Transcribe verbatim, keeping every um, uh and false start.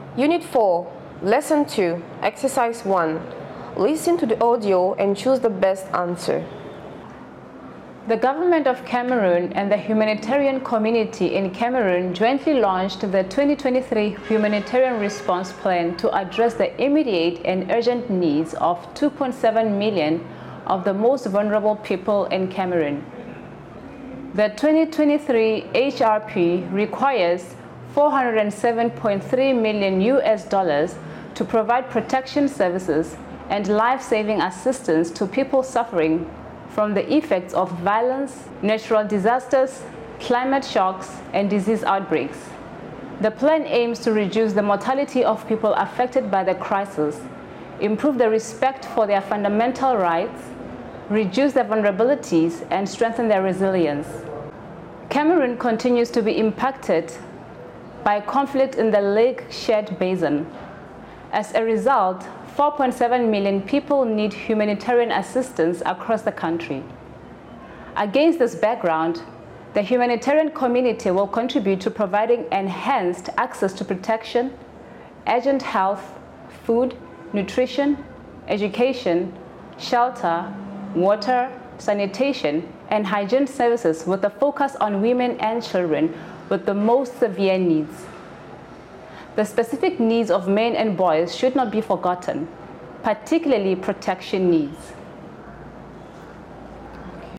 Unit four, Lesson two, Exercise one. Listen to the audio and choose the best answer. The government of Cameroon and the humanitarian community in Cameroon jointly launched the twenty twenty-three Humanitarian Response Plan to address the immediate and urgent needs of two point seven million of the most vulnerable people in Cameroon. The twenty twenty-three H R P requires four hundred seven point three million U S dollars to provide protection services and life-saving assistance to people suffering from the effects of violence, natural disasters, climate shocks, and disease outbreaks. The plan aims to reduce the mortality of people affected by the crisis, improve the respect for their fundamental rights, reduce their vulnerabilities, and strengthen their resilience. Cameroon continues to be impacted by conflict in the Lake Chad Basin. As a result, four point seven million people need humanitarian assistance across the country. Against this background, the humanitarian community will contribute to providing enhanced access to protection, urgent health, food, nutrition, education, shelter, water, sanitation, and hygiene services with a focus on women and children with the most severe needs. The specific needs of men and boys should not be forgotten, particularly protection needs.